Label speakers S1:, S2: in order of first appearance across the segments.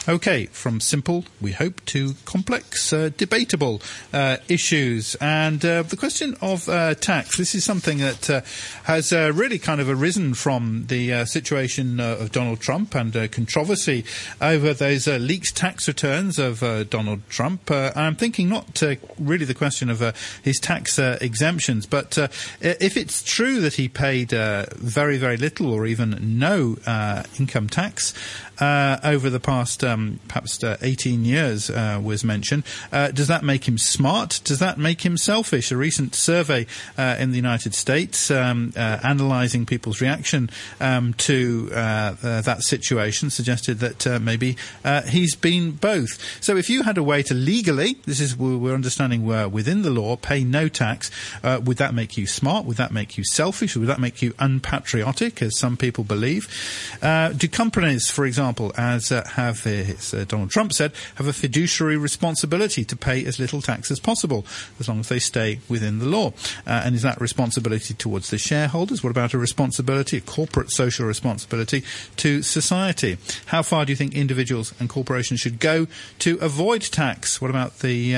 S1: Okay, from simple, we hope, to complex, debatable issues. And the question of tax, this is something that has really kind of arisen from the situation of Donald Trump and controversy over those leaked tax returns of Donald Trump. I'm thinking not really the question of his tax exemptions, but if it's true that he paid very, very little or even no income tax over the past perhaps 18 years was mentioned. Does that make him smart? Does that make him selfish? A recent survey in the United States analysing people's reaction to that situation suggested that maybe he's been both. So if you had a way to legally, this is we're understanding within the law, pay no tax, would that make you smart? Would that make you selfish? Or would that make you unpatriotic, as some people believe? Do companies, for example, as Donald Trump said, have a fiduciary responsibility to pay as little tax as possible, as long as they stay within the law? And is that responsibility towards the shareholders? What about a corporate social responsibility to society? How far do you think individuals and corporations should go to avoid tax? What about the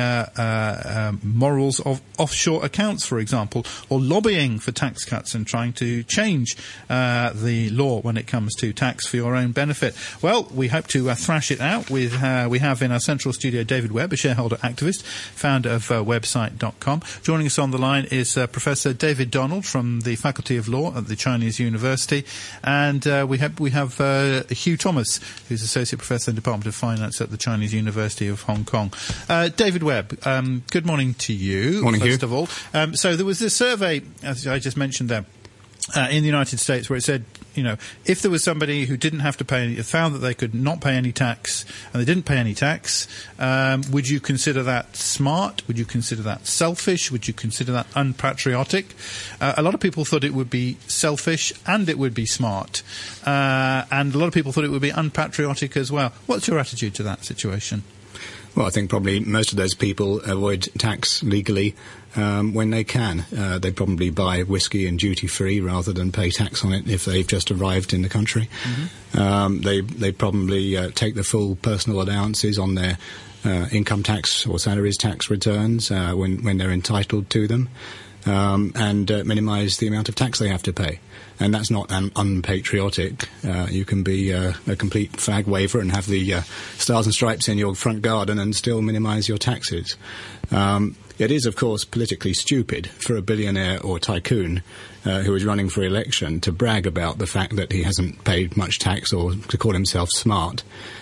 S1: morals of offshore accounts, for example, or lobbying for tax cuts and trying to change the law when it comes to tax for your own benefit? Well, we hope to thrash it out with, we have in our central studio David Webb, a shareholder activist, founder of website.com. Joining us on the line is Professor David Donald from the Faculty of Law at the Chinese University, and we have Hugh Thomas, who's Associate Professor in the Department of Finance at the Chinese University of Hong Kong. David Webb, good morning to you.
S2: Morning,
S1: first
S2: Hugh.
S1: of all. So there was this survey, as I just mentioned there, in the United States, where it said, if there was somebody who didn't have to pay, found that they could not pay any tax, and they didn't pay any tax, would you consider that smart? Would you consider that selfish? Would you consider that unpatriotic? A lot of people thought it would be selfish and it would be smart. And a lot of people thought it would be unpatriotic as well. What's your attitude to that situation?
S2: Well, I think probably most of those people avoid tax legally when they can. They probably buy whiskey in duty-free rather than pay tax on it if they've just arrived in the country. Mm-hmm. They probably take the full personal allowances on their income tax or salaries tax returns when they're entitled to them, and minimise the amount of tax they have to pay. And that's not unpatriotic. You can be a complete flag waver and have the stars and stripes in your front garden and still minimise your taxes. It is, of course, politically stupid for a billionaire or tycoon who is running for election to brag about the fact that he hasn't paid much tax or to call himself smart,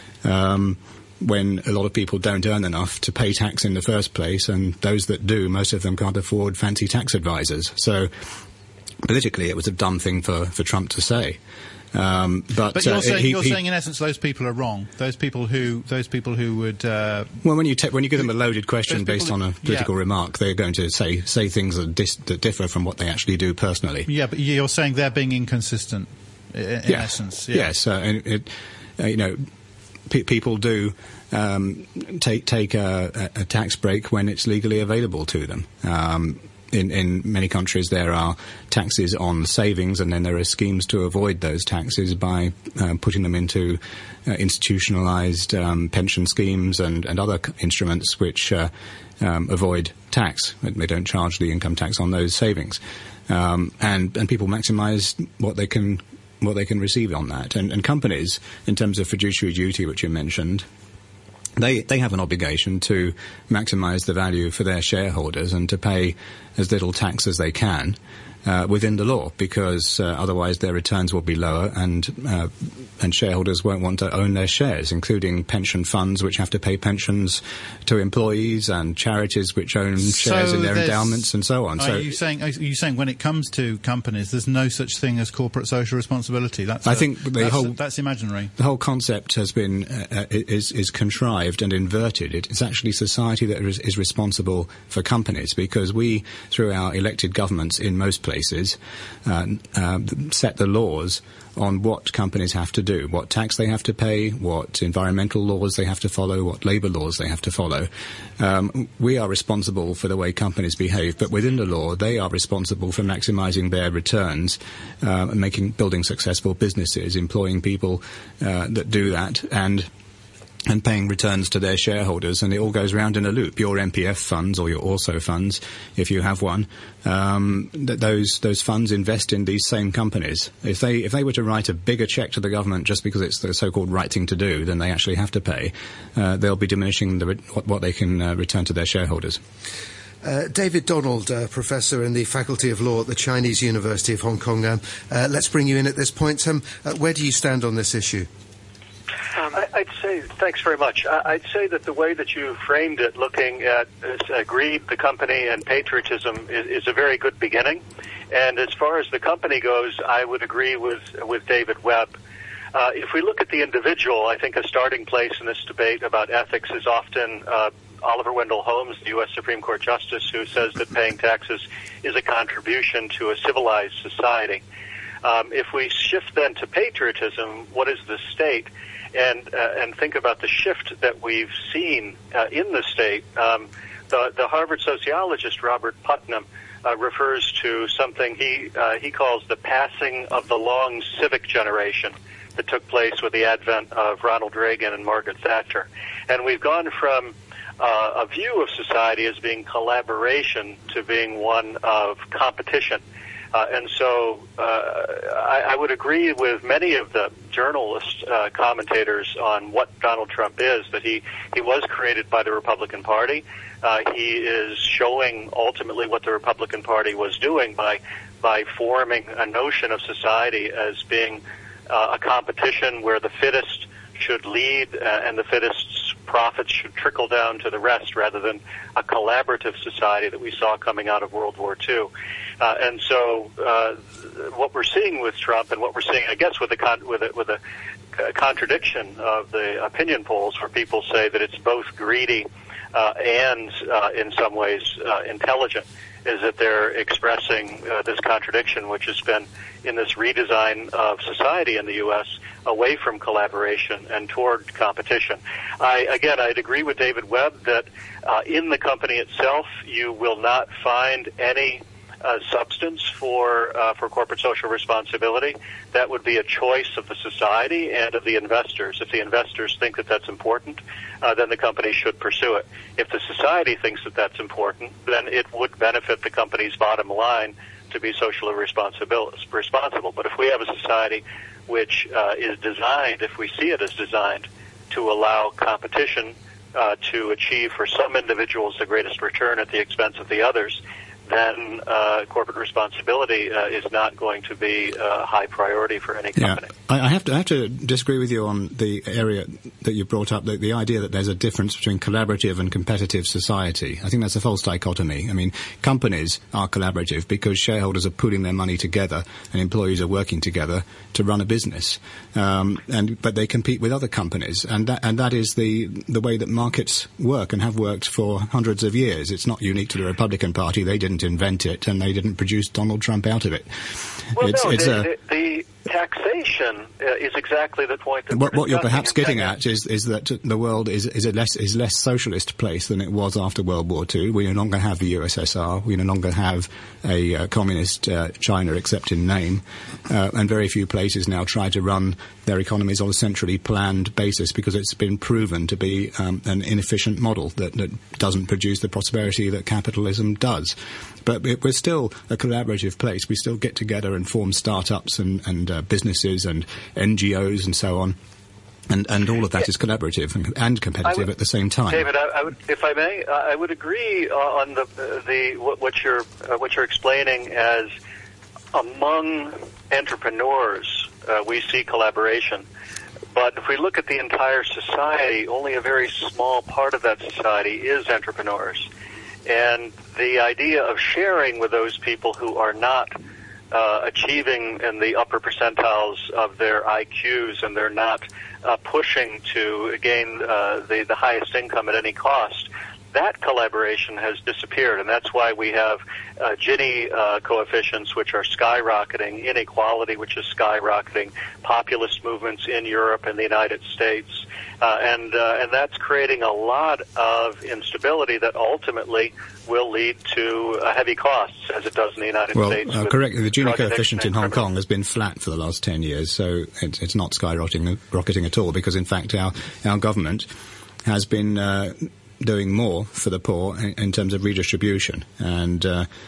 S2: when a lot of people don't earn enough to pay tax in the first place, and those that do, most of them can't afford fancy tax advisors. So politically, it was a dumb thing for Trump to say. But
S1: you're saying in essence those people are wrong. Those people who would
S2: well, when you give them a loaded question based on a political remark, they're going to say things that differ from what they actually do personally. Yeah,
S1: but you're saying they're being inconsistent in essence. Yeah.
S2: Yes, and people do take a tax break when it's legally available to them. In many countries, there are taxes on savings, and then there are schemes to avoid those taxes by putting them into institutionalized pension schemes and other instruments which avoid tax. They don't charge the income tax on those savings, and people maximize what they can receive on that. And companies, in terms of fiduciary duty, which you mentioned, They have an obligation to maximise the value for their shareholders and to pay as little tax as they can within the law, because otherwise their returns will be lower, and shareholders won't want to own their shares, including pension funds which have to pay pensions to employees, and charities which own shares in their endowments and so on.
S1: Are you saying when it comes to companies, there's no such thing as corporate social responsibility? That's imaginary.
S2: The whole concept has been is contrived and inverted. It's actually society that is responsible for companies, because we, through our elected governments in most places, set the laws on what companies have to do, what tax they have to pay, what environmental laws they have to follow, what labour laws they have to follow. We are responsible for the way companies behave, but within the law, they are responsible for maximising their returns, building successful businesses, employing people that do that, and and paying returns to their shareholders, and it all goes round in a loop. Your MPF funds or your also funds, if you have one, those funds invest in these same companies. If they were to write a bigger check to the government just because it's the so-called right thing to do, then they actually have to pay. They'll be diminishing what they can return to their shareholders.
S3: David Donald, Professor in the Faculty of Law at the Chinese University of Hong Kong. Let's bring you in at this point. Where do you stand on this issue?
S4: I'd say, thanks very much. I'd say that the way that you framed it, looking at greed, the company, and patriotism, is a very good beginning. And as far as the company goes, I would agree with David Webb. If we look at the individual, I think a starting place in this debate about ethics is often Oliver Wendell Holmes, the U.S. Supreme Court Justice, who says that paying taxes is a contribution to a civilized society. If we shift then to patriotism, what is the state? And think about the shift that we've seen in the state. The Harvard sociologist Robert Putnam refers to something he calls the passing of the long civic generation that took place with the advent of Ronald Reagan and Margaret Thatcher. And we've gone from a view of society as being collaboration to being one of competition. And so I would agree with many of the journalist commentators on what Donald Trump is, that he was created by the Republican Party. He is showing ultimately what the Republican Party was doing by forming a notion of society as being a competition where the fittest should lead and the fittest's profits should trickle down to the rest, rather than a collaborative society that we saw coming out of World War II. And so what we're seeing with Trump, and what we're seeing, I guess, with a contradiction of the opinion polls, where people say that it's both greedy and in some ways intelligent, is that they're expressing this contradiction, which has been in this redesign of society in the U.S. away from collaboration and toward competition. I'd agree with David Webb that in the company itself, you will not find any substance for corporate social responsibility. That would be a choice of the society and of the investors. If the investors think that that's important, then the company should pursue it. If the society thinks that that's important, then it would benefit the company's bottom line to be socially responsible. But if we have a society which is designed, if we see it as designed, to allow competition to achieve for some individuals the greatest return at the expense of the others, then corporate responsibility is not going to be a high priority for any company.
S2: Yeah. I have to disagree with you on the area that you brought up, the idea that there's a difference between collaborative and competitive society. I think that's a false dichotomy. I mean, companies are collaborative because shareholders are pooling their money together and employees are working together to run a business. But they compete with other companies, and that is the way that markets work and have worked for hundreds of years. It's not unique to the Republican Party. They didn't invent it, and they didn't produce Donald Trump out of it.
S4: Well, the taxation is exactly the point that
S2: what you're perhaps getting at is that the world is less socialist place than it was after World War II. We no longer have the USSR. We no longer have a communist China, except in name, and very few places now try to run their economies on a centrally planned basis, because it's been proven to be an inefficient model that doesn't produce the prosperity that capitalism does. But we're still a collaborative place. We still get together and form startups and businesses and NGOs and so on. And all of that is collaborative and competitive at the same time.
S4: David, I would, if I may, I would agree on what you're explaining as among entrepreneurs we see collaboration. But if we look at the entire society, only a very small part of that society is entrepreneurs. And the idea of sharing with those people who are not achieving in the upper percentiles of their IQs, and they're not pushing to gain the highest income at any cost, that collaboration has disappeared, and that's why we have Gini coefficients, which are skyrocketing, inequality, which is skyrocketing, populist movements in Europe and the United States, and that's creating a lot of instability that ultimately will lead to heavy costs, as it does in the United States.
S2: Well, correctly, the Gini coefficient in Hong Kong has been flat for the last 10 years, so it's not skyrocketing at all, because in fact our government has been doing more for the poor in terms of redistribution, and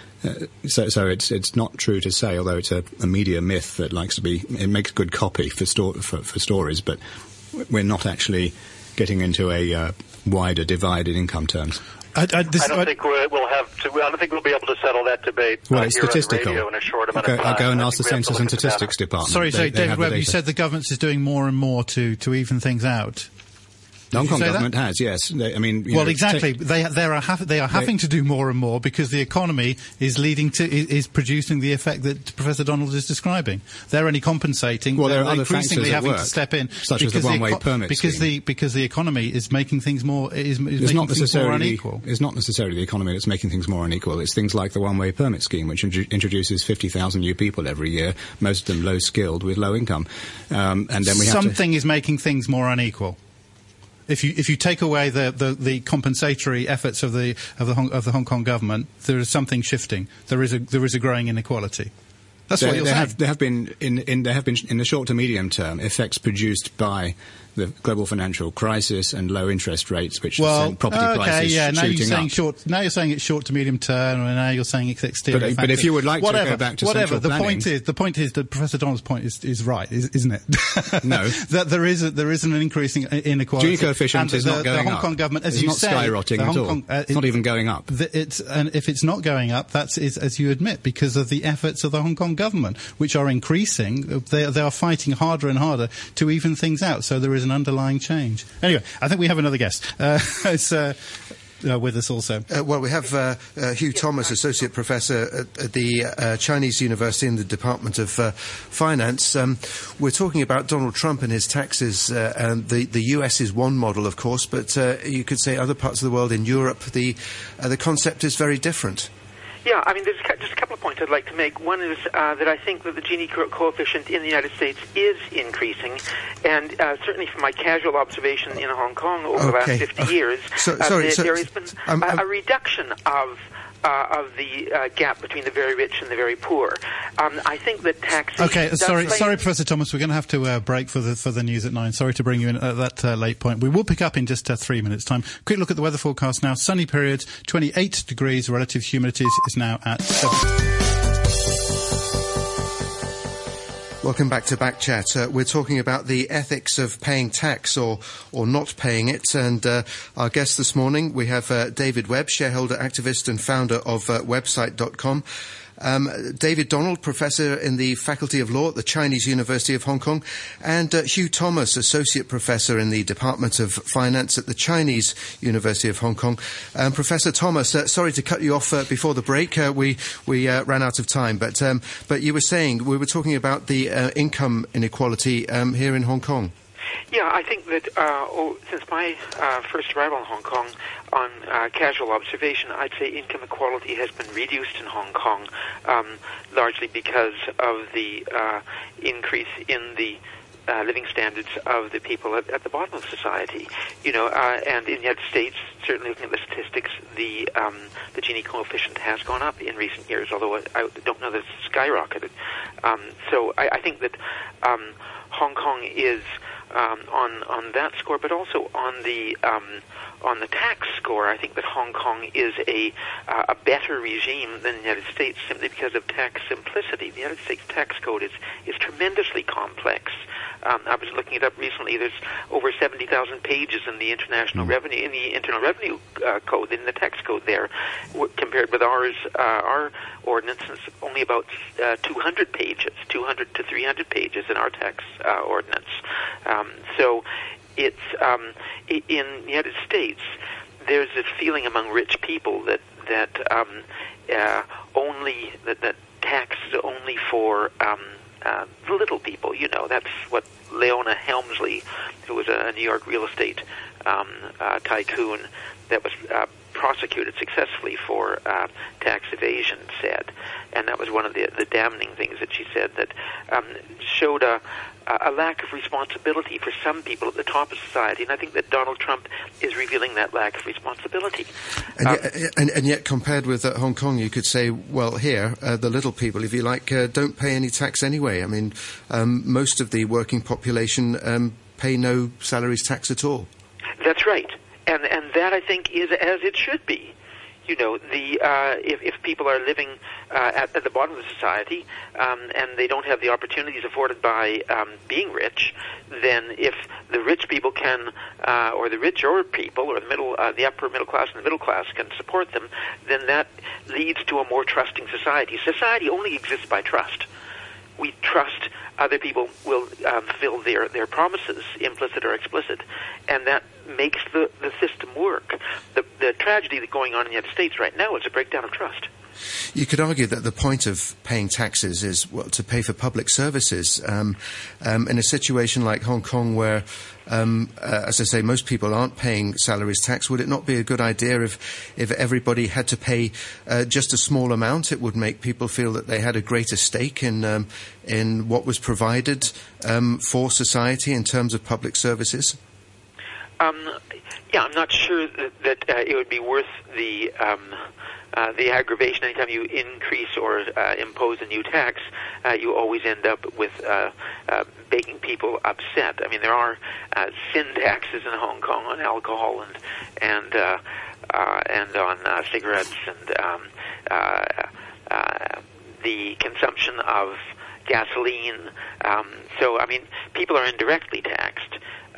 S2: so it's not true to say, although it's a media myth that likes to be, it makes good copy for stories, but we're not actually getting into a wider divide in income terms.
S4: I don't think we'll be able to settle that debate
S2: well, it's
S4: here
S2: statistical.
S4: on the radio in a short amount of time.
S2: I'll go and ask the Census and Statistics Department.
S1: Sorry, David Webb, you said the government is doing more and more to even things out.
S2: The Hong Kong government has, yes.
S1: Exactly. They are having to do more and more because the economy is producing the effect that Professor Donald is describing. They're only compensating.
S2: Well, there are other
S1: increasingly
S2: factors at
S1: having
S2: work,
S1: to step in,
S2: such as the one-way permit scheme.
S1: Because the economy is making things more making things more unequal.
S2: It's not necessarily the economy that's making things more unequal. It's things like the one-way permit scheme, which introduces 50,000 new people every year, most of them low-skilled with low income, and then we have
S1: something is making things more unequal. If you take away the compensatory efforts of the Hong Kong government, there is something shifting. There is a growing inequality. That's what you're saying.
S2: There have been in the short to medium term effects produced by the global financial crisis and low interest rates, which sent property prices shooting up.
S1: Now you're saying it's short to medium term, and now you're saying it's exterior.
S2: But if you would like to go back to central planning,
S1: the point is that Professor Donald's point is right, isn't it?
S2: No,
S1: that there is an increasing inequality.
S2: Gini coefficient is not going up.
S1: The Hong Kong government, as
S2: it's
S1: you
S2: not
S1: say,
S2: skyrocketing at all. It's not even going up.
S1: And if it's not going up, that's as you admit, because of the efforts of the Hong Kong government, which are increasing. They are fighting harder and harder to even things out. So there is an underlying change. Anyway, I think we have another guest. It's with us also.
S3: Well, we have Hugh Thomas, Associate Professor at the Chinese University in the Department of Finance. We're talking about Donald Trump and his taxes. And the US is one model, of course, but you could say other parts of the world, in Europe, the concept is very different.
S5: Yeah, I mean, there's just a couple of points I'd like to make. One is that I think that the Gini coefficient in the United States is increasing, and certainly from my casual observation in Hong Kong over the last 50 years, there has been a reduction of the gap between the very rich and the very poor. I think that taxation...
S1: Okay, sorry, Professor Thomas, we're going to have to break for the news at 9. Sorry to bring you in at that late point. We will pick up in just 3 minutes' time. Quick look at the weather forecast now. Sunny periods, 28 degrees, relative humidity is now at 7.
S3: Welcome back to Backchat. We're talking about the ethics of paying tax or not paying it. And our guest this morning, we have David Webb, shareholder, activist and founder of website.com. David Donald, Professor in the Faculty of Law at the Chinese University of Hong Kong, and Hugh Thomas, Associate Professor in the Department of Finance at the Chinese University of Hong Kong. Professor Thomas, sorry to cut you off before the break. We ran out of time, but you were saying, we were talking about the income inequality here in Hong Kong.
S5: Yeah, I think that since my first arrival in Hong Kong, on casual observation, I'd say income equality has been reduced in Hong Kong, largely because of the increase in the living standards of the people at the bottom of society. And in the United States, certainly looking at the statistics, the Gini coefficient has gone up in recent years, although I don't know that it's skyrocketed. So I think that Hong Kong is on that score, but also on the tax score. I think that Hong Kong is a better regime than the United States simply because of tax simplicity. The United States tax code is tremendously complex. I was looking it up recently. There's over 70,000 pages in the Internal Revenue Code, in the tax code there, compared with ours. Our ordinance is only about 200 pages, 200 to 300 pages in our tax ordinance. So it's in the United States, there's a feeling among rich people that tax is only for the little people. That's what Leona Helmsley, who was a New York real estate tycoon that was prosecuted successfully for tax evasion, said. And that was one of the damning things that she said, that showed a lack of responsibility for some people at the top of society. And I think that Donald Trump is revealing that lack of responsibility.
S3: And yet, compared with Hong Kong, you could say, well, here, the little people, if you like, don't pay any tax anyway. I mean, most of the working population pay no salaries tax at all.
S5: That's right. And that, I think, is as it should be. You know, if people are living at the bottom of society and they don't have the opportunities afforded by being rich, then if the rich people can, or the richer people, or the upper middle class and the middle class can support them, then that leads to a more trusting society. Society only exists by trust. We trust other people will fill their promises, implicit or explicit, and that makes the system work. The tragedy that's going on in the United States right now is a breakdown of trust.
S3: You could argue that the point of paying taxes is, well, to pay for public services. In a situation like Hong Kong where, as I say, most people aren't paying salaries tax, would it not be a good idea if everybody had to pay just a small amount? It would make people feel that they had a greater stake in what was provided for society in terms of public services.
S5: I'm not sure that it would be worth the aggravation. Anytime you increase or impose a new tax, you always end up with making people upset. I mean, there are sin taxes in Hong Kong on alcohol and on cigarettes and the consumption of gasoline. So, I mean, people are indirectly taxed.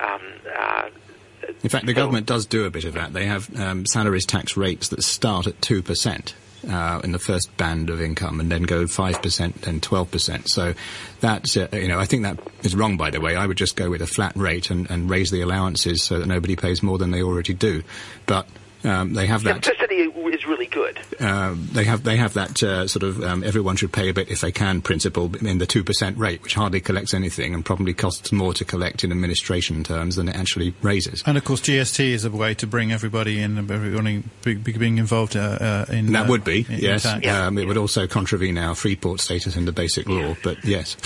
S2: In fact, the government does do a bit of that. They have salaries tax rates that start at 2% in the first band of income, and then go 5%, then 12%. So that's, I think that is wrong, by the way. I would just go with a flat rate and raise the allowances so that nobody pays more than they already do. But they have that.
S5: Simplicity is really good.
S2: They have that sort of everyone should pay a bit if they can principle in the 2% rate, which hardly collects anything and probably costs more to collect in administration terms than it actually raises.
S1: And of course, GST is a way to bring everybody in, everybody being involved in.
S2: That would be, yes.
S1: It
S2: would also contravene our Freeport status in the Basic Law, but yes.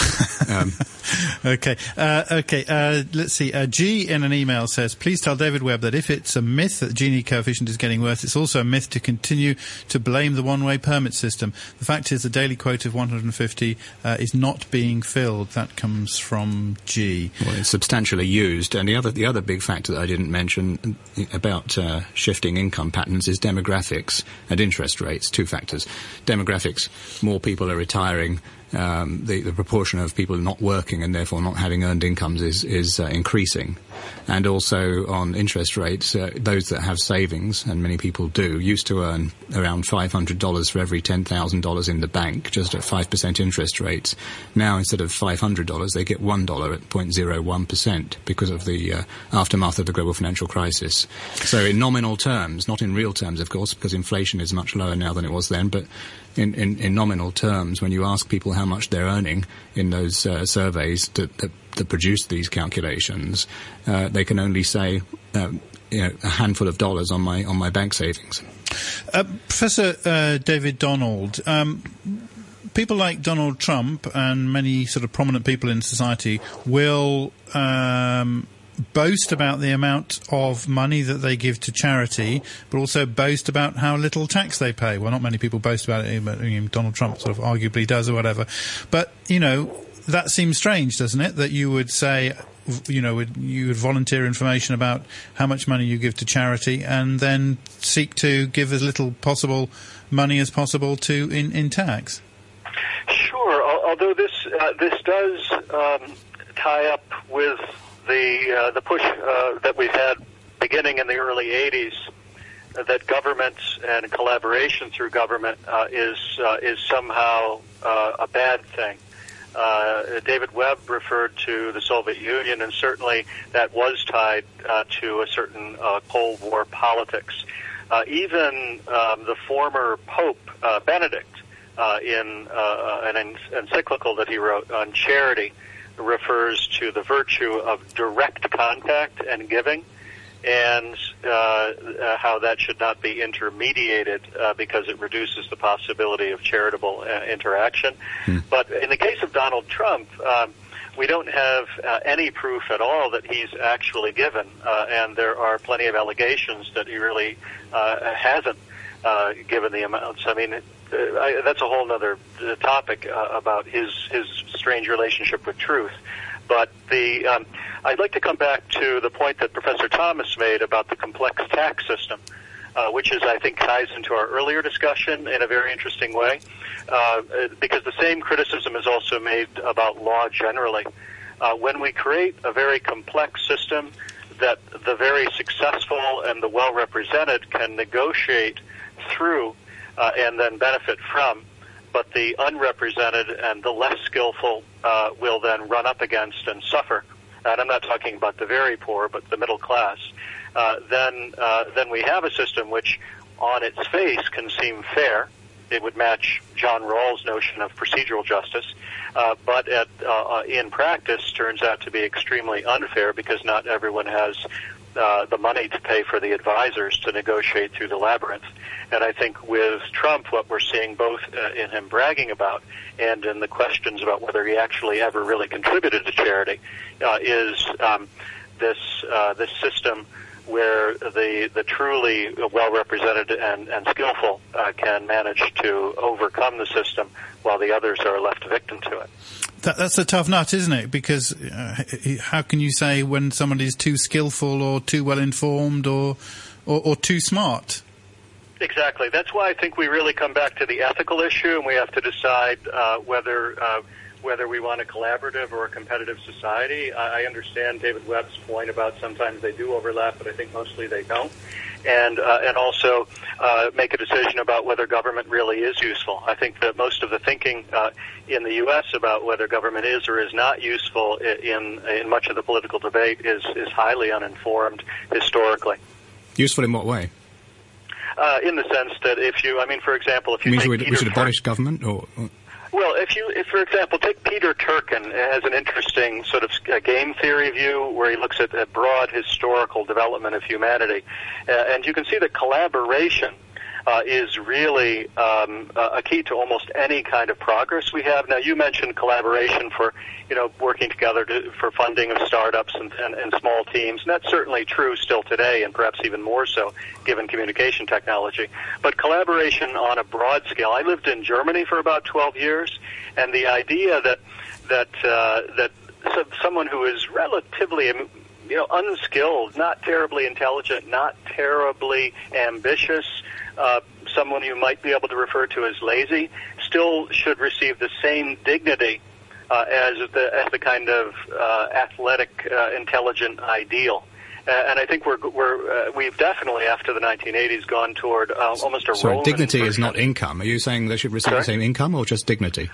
S1: Okay. Let's see. G in an email says, please tell David Webb that if it's a myth that Gini coefficient is getting worse, it's also a myth to continue to blame the one-way permit system. The fact is the daily quota of 150 is not being filled. That comes from G.
S2: Well, it's substantially used. And the other big factor that I didn't mention about shifting income patterns is demographics and interest rates. Two factors. Demographics, more people are retiring. The proportion of people not working and therefore not having earned incomes is increasing. And also on interest rates, those that have savings, and many people do, used to earn around $500 for every $10,000 in the bank, just at 5% interest rates. Now, instead of $500, they get $1 at 0.01% because of the aftermath of the global financial crisis. So in nominal terms, not in real terms, of course, because inflation is much lower now than it was then, but in nominal terms, when you ask people how much they're earning in those surveys that produce these calculations, they can only say a handful of dollars on my bank savings.
S1: Professor David Donald, people like Donald Trump and many sort of prominent people in society will boast about the amount of money that they give to charity, but also boast about how little tax they pay. Well, not many people boast about it, but Donald Trump sort of arguably does or whatever. But, that seems strange, doesn't it? That you would say, you would volunteer information about how much money you give to charity and then seek to give as little possible money as possible in tax.
S4: Sure, although this does tie up with the push that we've had beginning in the early 80s, that government and collaboration through government is somehow a bad thing. David Webb referred to the Soviet Union, and certainly that was tied to a certain Cold War politics. Even the former Pope Benedict, in an encyclical that he wrote on charity, refers to the virtue of direct contact and giving. and how that should not be intermediated because it reduces the possibility of charitable interaction. But in the case of Donald Trump, we don't have any proof at all that he's actually given, and there are plenty of allegations that he really hasn't given the amounts. I mean, that's a whole other topic about his strange relationship with truth. But I'd like to come back to the point that Professor Thomas made about the complex tax system, which I think ties into our earlier discussion in a very interesting way, because the same criticism is also made about law generally. When we create a very complex system that the very successful and the well-represented can negotiate through and then benefit from, but the unrepresented and the less skillful will then run up against and suffer. And I'm not talking about the very poor, but the middle class. Then we have a system which, on its face, can seem fair. It would match John Rawls' notion of procedural justice, but in practice turns out to be extremely unfair because not everyone has the money to pay for the advisors to negotiate through the labyrinth. And I think with Trump, what we're seeing both in him bragging about and in the questions about whether he actually ever really contributed to charity is this system where the truly well-represented and skillful can manage to overcome the system while the others are left victim to it.
S1: That's a tough nut, isn't it? Because how can you say when somebody's too skillful or too well-informed or too smart?
S4: Exactly. That's why I think we really come back to the ethical issue, and we have to decide whether we want a collaborative or a competitive society. I understand David Webb's point about sometimes they do overlap, but I think mostly they don't. And also make a decision about whether government really is useful. I think that most of the thinking in the U.S. about whether government is or is not useful in much of the political debate is highly uninformed historically.
S2: Useful in what way?
S4: In the sense that for example, if you
S2: means
S4: take
S2: we should abolish government, or?
S4: Well, if for example, take Peter Turkin as an interesting sort of game theory view where he looks at a broad historical development of humanity, and you can see that collaboration is really a key to almost any kind of progress we have. Now, you mentioned collaboration for, working together for funding of startups and small teams, and that's certainly true still today, and perhaps even more so given communication technology. But collaboration on a broad scale. I lived in Germany for about 12 years, and the idea that someone who is relatively unskilled, not terribly intelligent, not terribly ambitious, someone you might be able to refer to as lazy, still should receive the same dignity as the kind of athletic, intelligent ideal. And I think we've definitely, after the 1980s, gone toward almost a
S2: So
S4: Roman
S2: dignity
S4: version.
S2: is not income. Are you saying they should receive the same income or just dignity?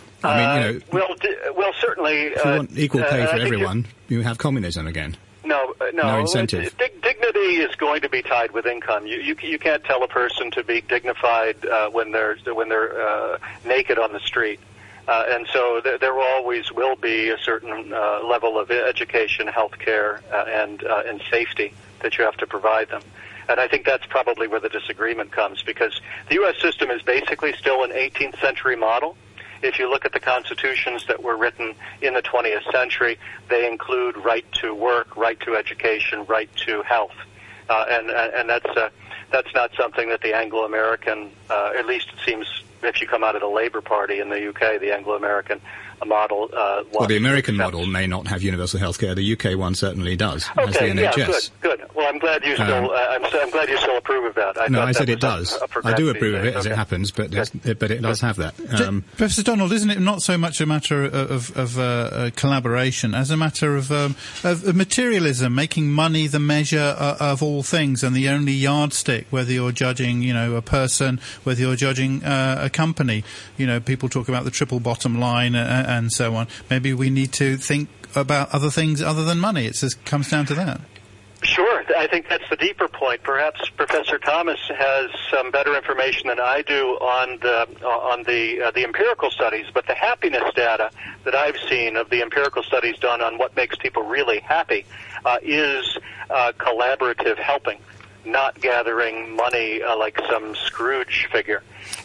S4: Well, certainly.
S2: If you want equal pay for everyone, you have communism again.
S4: No
S2: incentive.
S4: Dignity is going to be tied with income. You can't tell a person to be dignified when they're naked on the street, and so there always will be a certain level of education, health care, and safety that you have to provide them. And I think that's probably where the disagreement comes, because the U.S. system is basically still an 18th century model. If you look at the constitutions that were written in the 20th century, they include right to work, right to education, right to health, and that's not something that the Anglo-American, at least it seems, if you come out of the Labour Party in the UK, the Anglo-American model.
S2: Well, the American model may not have universal health care. The UK one certainly does.
S4: Okay,
S2: has the NHS.
S4: Yeah, good. Well, I'm glad you still. I'm glad you still approve of that.
S2: I said it does. I do approve of it as it happens, but it does have that.
S1: Professor Donald, isn't it not so much a matter of collaboration as a matter of materialism, making money the measure of all things and the only yardstick, whether you're judging, a person, whether you're judging a company. People talk about the triple bottom line and so on. Maybe we need to think about other things other than money. It just comes down to that.
S4: Sure, I think that's the deeper point. Perhaps Professor Thomas has some better information than I do on the empirical studies, but the happiness data that I've seen of the empirical studies done on what makes people really happy is collaborative helping, not gathering money like some Scrooge figure.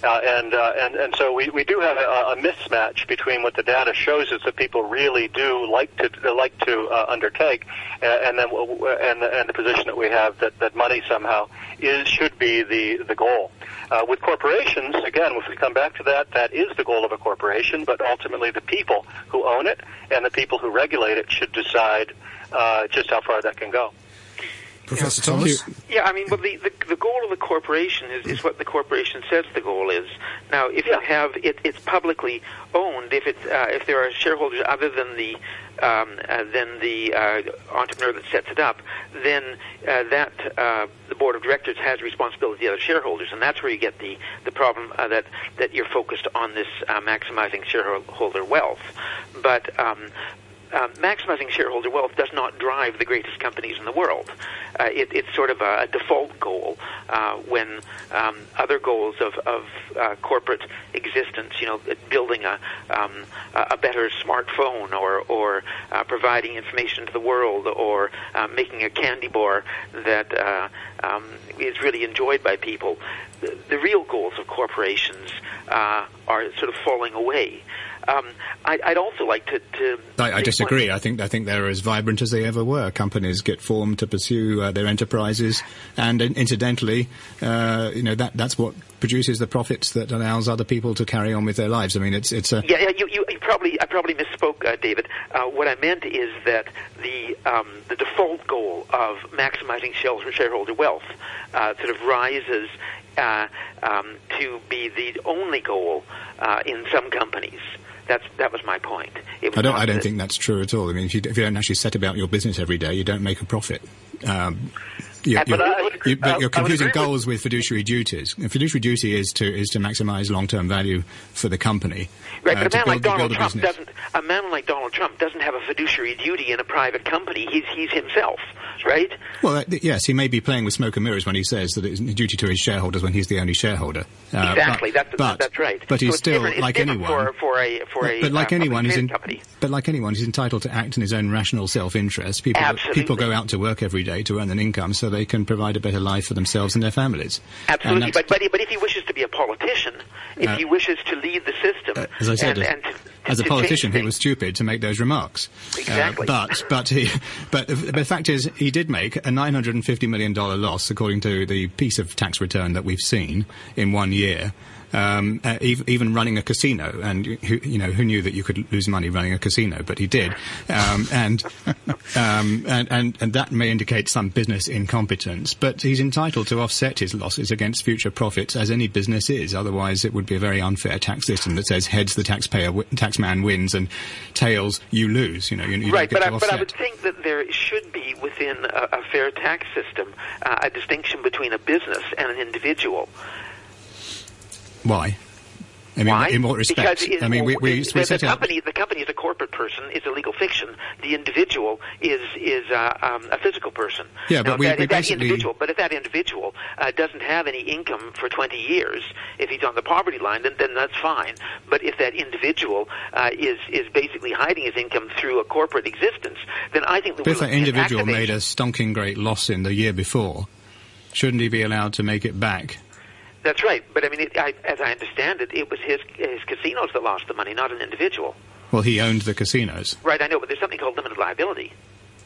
S4: And so we do have a mismatch between what the data shows us that people really do like to undertake, and the position that we have that money somehow should be the goal. With corporations, again, if we come back to that is the goal of a corporation, but ultimately the people who own it and the people who regulate it should decide just how far that can go.
S3: Professor Thomas?
S5: Yeah, I mean, well, the goal of the corporation is what the corporation says the goal is. Now, if you have it's publicly owned, if there are shareholders other than the entrepreneur that sets it up, then the board of directors has responsibility to the other shareholders, and that's where you get the problem that you're focused on this maximizing shareholder wealth, but. Maximizing shareholder wealth does not drive the greatest companies in the world. It's sort of a default goal when other goals of corporate existence, building a better smartphone or providing information to the world or making a candy bar that is really enjoyed by people. The real goals of corporations are sort of falling away. I'd also like to
S2: I disagree. I think they're as vibrant as they ever were. Companies get formed to pursue their enterprises, and incidentally, that's what produces the profits that allows other people to carry on with their lives. I mean, it's a
S5: I probably misspoke, David. What I meant is that the default goal of maximizing shareholder wealth sort of rises to be the only goal in some companies. That was my point.
S2: I don't think that's true at all. I mean, if you don't actually set about your business every day, you don't make a profit. You're confusing goals with fiduciary duties. A fiduciary duty is to maximise long-term value for the company.
S5: Right, but a man like Donald Trump doesn't have a fiduciary duty in a private company. He's himself, right?
S2: Well, yes, he may be playing with smoke and mirrors when he says that it's a duty to his shareholders when he's the only shareholder.
S5: Exactly, that's right.
S2: But he's still like anyone.
S5: But like anyone,
S2: he's entitled to act in his own rational self-interest. People go out to work every day to earn an income so they can provide a better life for themselves and their families.
S5: Absolutely, but if he wishes to be a politician, if he wishes to lead the system,
S2: as I said, as a politician, he was stupid to make those remarks.
S5: Exactly.
S2: But the fact is, he did make a $950 million loss, according to the piece of tax return that we've seen in 1 year. Even running a casino, and who knew that you could lose money running a casino, but he did, and that may indicate some business incompetence. But he's entitled to offset his losses against future profits, as any business is. Otherwise, it would be a very unfair tax system that says heads the taxman wins and tails you lose. You
S5: right,
S2: don't get to offset.
S5: But I would think that there should be within a fair tax system a distinction between a business and an individual.
S2: Why? I mean,
S5: why?
S2: In what respect?
S5: The company is a corporate person, is a legal fiction. The individual is a physical person.
S2: Yeah, but if
S5: that individual doesn't have any income for 20 years, if he's on the poverty line, then that's fine. But if that individual is basically hiding his income through a corporate existence, then I think
S2: if that individual made a stonking great loss in the year before, shouldn't he be allowed to make it back?
S5: That's right, but I mean, as I understand it, it was his casinos that lost the money, not an individual.
S2: Well, he owned the casinos.
S5: Right, I know, but there's something called limited liability.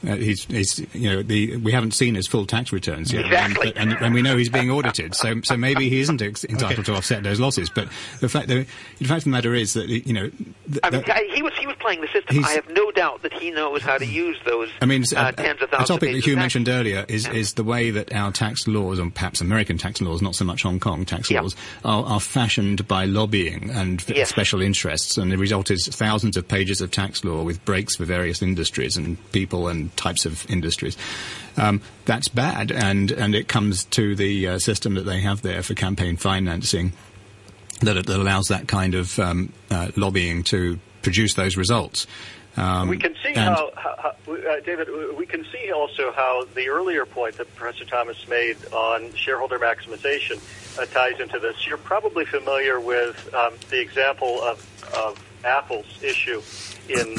S2: We haven't seen his full tax returns yet,
S5: exactly.
S2: and we know he's being audited. So maybe he isn't entitled to offset those losses. But the fact of the matter is that
S5: he was playing the system. I have no doubt that he knows how to use those. I mean, tens of thousands.
S2: A topic that Hugh mentioned earlier is the way that our tax laws, or perhaps American tax laws, not so much Hong Kong tax laws, are fashioned by lobbying and special interests, and the result is thousands of pages of tax law with breaks for various industries and people and types of industries. That's bad, and it comes to the system that they have there for campaign financing that allows that kind of lobbying to produce those results.
S4: We can see how David, we can see also how the earlier point that Professor Thomas made on shareholder maximization ties into this. You're probably familiar with the example of Apple's issue in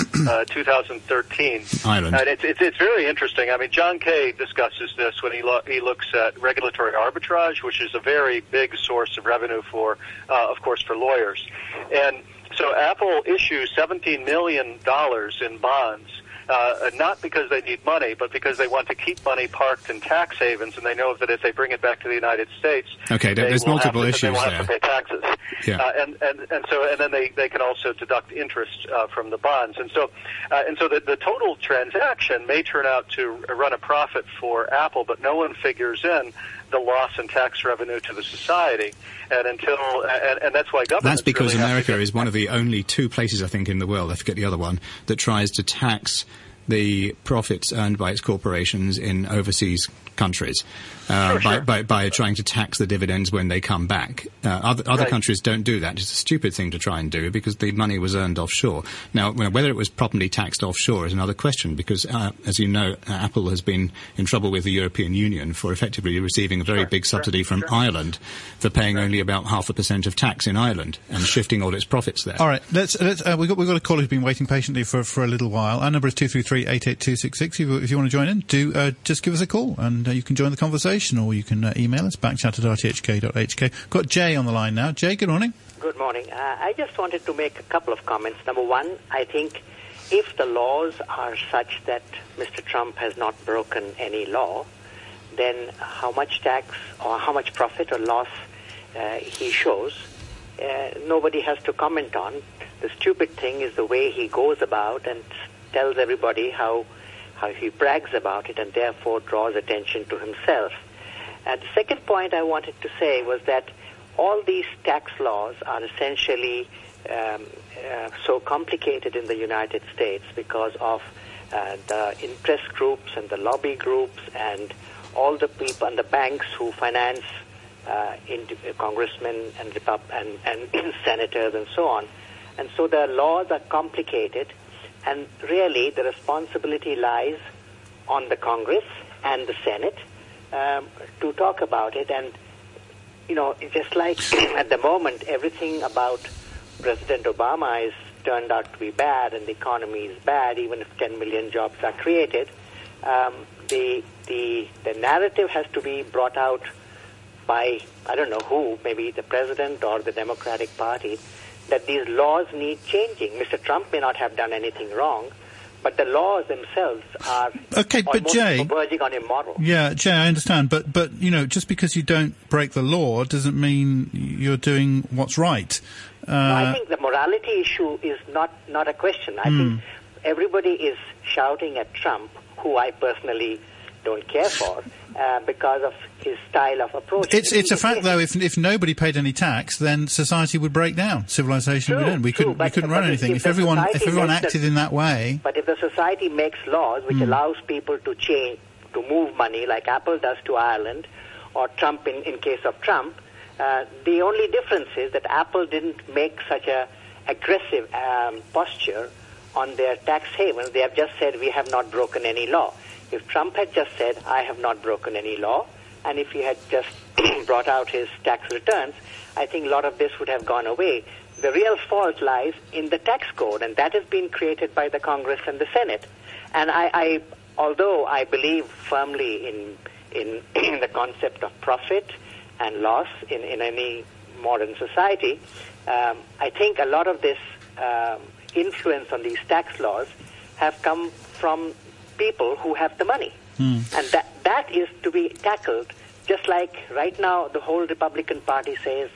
S4: 2013.
S2: Ireland.
S4: And it's really interesting. I mean, John Kay discusses this when he looks at regulatory arbitrage, which is a very big source of revenue for, of course, for lawyers. And so Apple issues $17 million in bonds, not because they need money, but because they want to keep money parked in tax havens, and they know that if they bring it back to the United States,
S2: there's multiple issues
S4: they will
S2: there.
S4: have to pay taxes.
S2: Yeah.
S4: And then they can also deduct interest from the bonds, and so the total transaction may turn out to run a profit for Apple, but no one figures in the loss in tax revenue to the society, and that's why government.
S2: That's because
S4: really
S2: America is one of the only two places, I think, in the world, I forget the other one, that tries to tax the profits earned by its corporations in overseas countries by trying to tax the dividends when they come back. Other countries don't do that. It's a stupid thing to try and do because the money was earned offshore. Now, whether it was properly taxed offshore is another question because, as you know, Apple has been in trouble with the European Union for effectively receiving a very big subsidy from Ireland for paying only about 0.5% of tax in Ireland and shifting all its profits there.
S1: All right, we've got a caller who's been waiting patiently for a little while. Our number is 233-88266. If you want to join in, just give us a call and you can join the conversation, or you can email us, backchat@rthk.hk. Got Jay on the line now. Jay, good morning.
S6: Good morning. I just wanted to make a couple of comments. Number one, I think if the laws are such that Mr. Trump has not broken any law, then how much tax or how much profit or loss he shows, nobody has to comment on. The stupid thing is the way he goes about and tells everybody how he brags about it and therefore draws attention to himself. And the second point I wanted to say was that all these tax laws are essentially so complicated in the United States because of the interest groups and the lobby groups and all the people and the banks who finance congressmen and senators and so on. And so the laws are complicated, and really the responsibility lies on the Congress and the Senate to talk about it. And, you know, just like at the moment, everything about President Obama is turned out to be bad and the economy is bad, even if 10 million jobs are created, the narrative has to be brought out by, I don't know who, maybe the president or the Democratic Party, that these laws need changing. Mr. Trump may not have done anything wrong, but the laws themselves are almost verging on immoral.
S1: Yeah, Jay, I understand, but you know, just because you don't break the law doesn't mean you're doing what's right.
S6: No, I think the morality issue is not a question. I think everybody is shouting at Trump, who I personally don't care for, because of his style of approach.
S1: It's a fact, though, if nobody paid any tax, then society would break down. Civilization would end. We couldn't run anything. If everyone acted in that way.
S6: But if the society makes laws which allows people to change, to move money, like Apple does to Ireland, or Trump in case of Trump, the only difference is that Apple didn't make such a aggressive posture on their tax havens. They have just said, we have not broken any law. If Trump had just said, I have not broken any law, and if he had just brought out his tax returns, I think a lot of this would have gone away. The real fault lies in the tax code, and that has been created by the Congress and the Senate. And although I believe firmly in the concept of profit and loss in any modern society, I think a lot of this influence on these tax laws have come from people who have the money. And that is to be tackled, just like right now the whole Republican Party says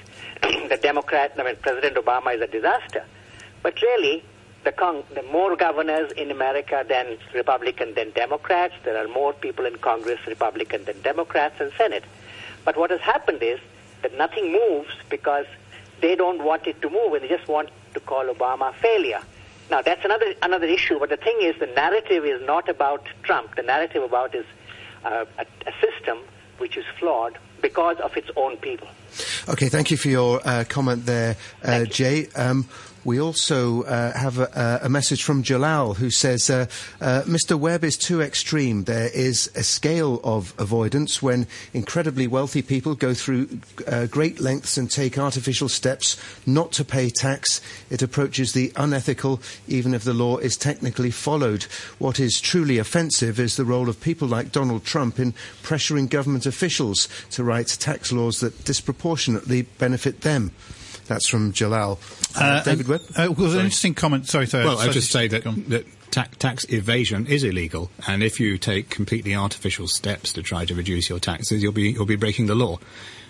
S6: President Obama is a disaster. But really, the more governors in America than Republican than Democrats, there are more people in Congress, Republican than Democrats and Senate. But what has happened is that nothing moves because they don't want it to move, and they just want to call Obama a failure. Now, that's another issue, but the thing is, the narrative is not about Trump. The narrative about is a system which is flawed because of its own people.
S3: Okay, thank you for your comment there, Jay. We also have a message from Jalal who says, Mr. Webb is too extreme. There is a scale of avoidance when incredibly wealthy people go through great lengths and take artificial steps not to pay tax. It approaches the unethical, even if the law is technically followed. What is truly offensive is the role of people like Donald Trump in pressuring government officials to write tax laws that disproportionately benefit them. That's from Jalal. David Webb?
S1: Was an interesting comment. Sorry.
S2: Well, I'll just say that tax evasion is illegal, and if you take completely artificial steps to try to reduce your taxes, you'll be breaking the law.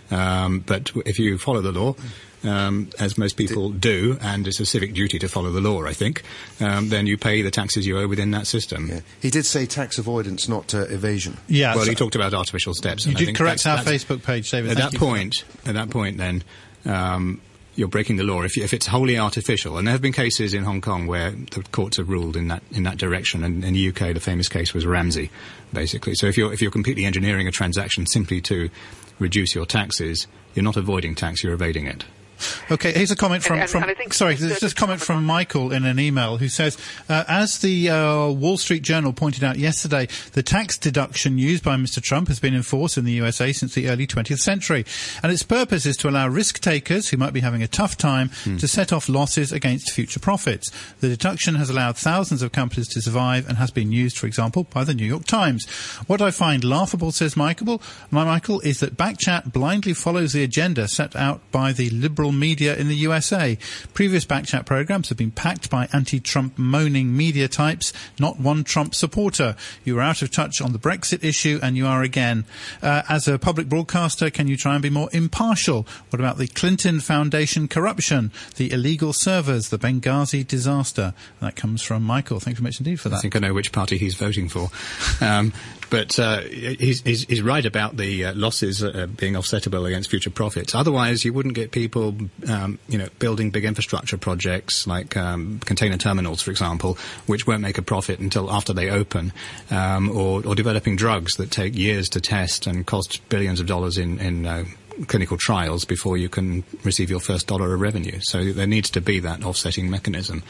S2: But if you follow the law, as most people do, and it's a civic duty to follow the law, I think, then you pay the taxes you owe within that system.
S3: Yeah. He did say tax avoidance, not evasion.
S1: Yeah.
S2: Well, he talked about artificial steps.
S1: You did correct our Facebook page, David.
S2: At that point, then. You're breaking the law if it's wholly artificial. And there have been cases in Hong Kong where the courts have ruled in that direction. And in the UK, the famous case was Ramsey, basically. So if you're completely engineering a transaction simply to reduce your taxes, you're not avoiding tax, you're evading it.
S1: Okay, here's a comment from there's just a comment from Michael in an email who says, as the Wall Street Journal pointed out yesterday, the tax deduction used by Mr. Trump has been in force in the USA since the early 20th century, and its purpose is to allow risk takers who might be having a tough time to set off losses against future profits. The deduction has allowed thousands of companies to survive and has been used, for example, by the New York Times. What I find laughable, says Michael, is that Backchat blindly follows the agenda set out by the liberal media in the USA. Previous Backchat programs have been packed by anti-Trump moaning media types, not one Trump supporter. You are out of touch on the Brexit issue, and you are again. As a public broadcaster, can you try and be more impartial? What about the Clinton Foundation corruption, the illegal servers, the Benghazi disaster? And that comes from Michael. Thank you very much indeed for that.
S2: I think I know which party he's voting for. But he's right about the losses being offsettable against future profits. Otherwise, you wouldn't get people, building big infrastructure projects like container terminals, for example, which won't make a profit until after they open, or developing drugs that take years to test and cost billions of dollars in clinical trials before you can receive your first dollar of revenue. So there needs to be that offsetting mechanism.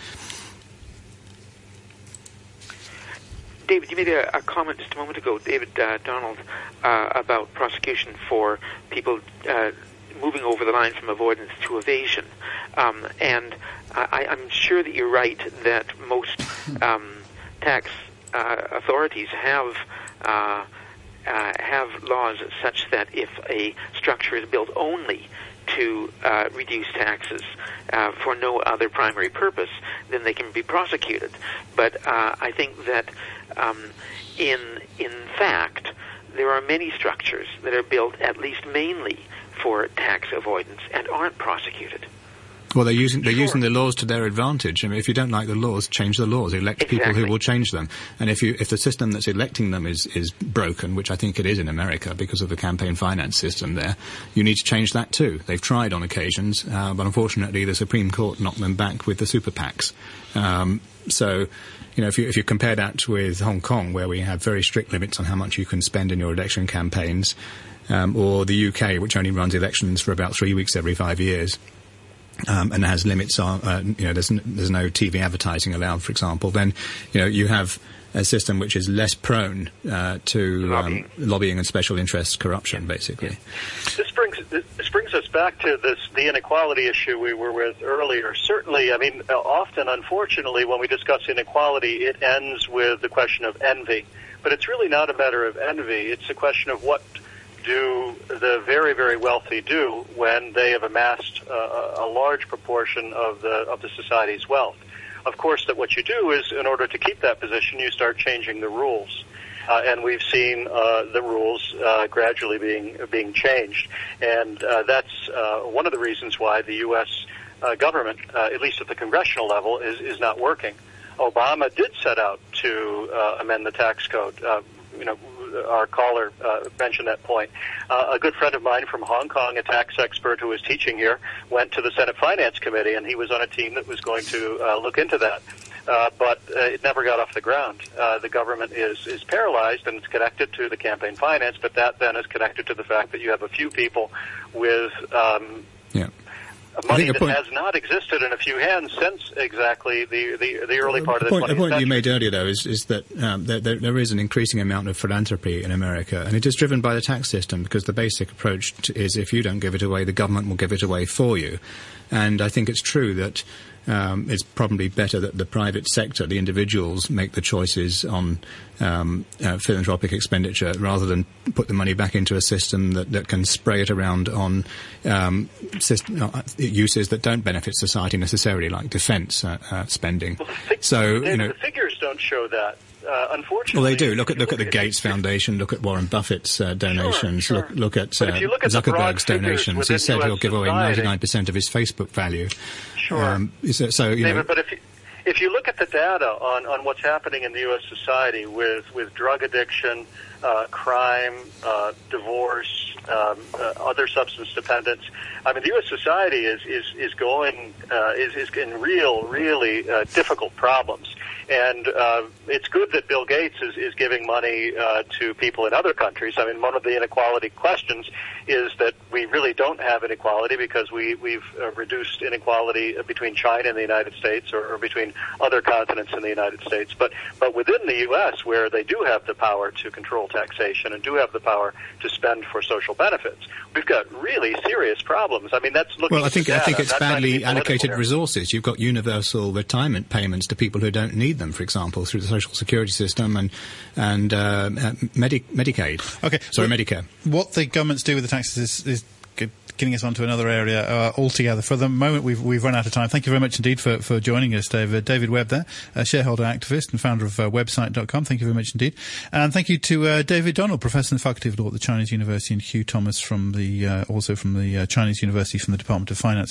S5: David, you made a comment just a moment ago, David Donald, about prosecution for people moving over the line from avoidance to evasion. And I'm sure that you're right that most tax authorities have laws such that if a structure is built only to reduce taxes for no other primary purpose, then they can be prosecuted. But I think that in fact, there are many structures that are built at least mainly for tax avoidance and aren't prosecuted.
S2: Well, they're using the laws to their advantage. I mean, if you don't like the laws, change the laws. Elect people who will change them. And if the system that's electing them is broken, which I think it is in America because of the campaign finance system there, you need to change that too. They've tried on occasions, but unfortunately the Supreme Court knocked them back with the super PACs. So, if you compare that with Hong Kong, where we have very strict limits on how much you can spend in your election campaigns, or the UK, which only runs elections for about 3 weeks every 5 years, and has limits on, there's no TV advertising allowed, for example, then, you have a system which is less prone to lobbying and special interest corruption, basically.
S4: This brings us back to the inequality issue we were with earlier. Certainly, I mean, often, unfortunately, when we discuss inequality, it ends with the question of envy. But it's really not a matter of envy. It's a question of what do the very, very wealthy do when they have amassed a large proportion of the society's wealth. Of course, that what you do is, in order to keep that position, you start changing the rules. And we've seen the rules gradually being changed. And that's one of the reasons why the U.S. Government, at least at the congressional level, is not working. Obama did set out to amend the tax code. Our caller mentioned that point. A good friend of mine from Hong Kong, a tax expert who was teaching here, went to the Senate Finance Committee, and he was on a team that was going to look into that. But it never got off the ground. The government is paralyzed, and it's connected to the campaign finance, but that then is connected to the fact that you have a few people with money that has not existed in a few hands since exactly the early part of the 20th century.
S2: The point you made earlier, though, is that there is an increasing amount of philanthropy in America, and it is driven by the tax system, because the basic approach is if you don't give it away, the government will give it away for you. And I think it's true that it's probably better that the private sector, the individuals, make the choices on philanthropic expenditure rather than put the money back into a system that can spray it around on uses that don't benefit society necessarily, like defence spending.
S4: Well, the figures don't show that. Unfortunately,
S2: well, they do. Look at the Gates Foundation. Look at Warren Buffett's donations.
S4: Sure.
S2: Look at Zuckerberg's donations. He said he'll give away 99% of his Facebook value.
S4: Sure. David, but if you look at the data on what's happening in the U.S. society with drug addiction, crime, divorce, other substance dependence, I mean, the U.S. society is in really difficult problems. And it's good that Bill Gates is giving money to people in other countries. I mean, one of the inequality questions is that we really don't have inequality because we've reduced inequality between China and the United States or between other continents in the United States. But within the U.S., where they do have the power to control taxation and do have the power to spend for social benefits, we've got really serious problems. I mean, that's looking.
S2: Well, I think it's badly allocated
S4: here.
S2: resources. You've got universal retirement payments to people who don't need them, for example, through the social security system and Medicaid.
S1: Okay,
S2: sorry, Medicare.
S1: What the governments do with the taxes is getting us onto another area altogether. For the moment, we've run out of time. Thank you very much indeed for joining us, David. David Webb there, a shareholder activist and founder of website.com. Thank you very much indeed. And thank you to David Donald, Professor in the Faculty of Law at the Chinese University, and Hugh Thomas also from the Chinese University from the Department of Finance.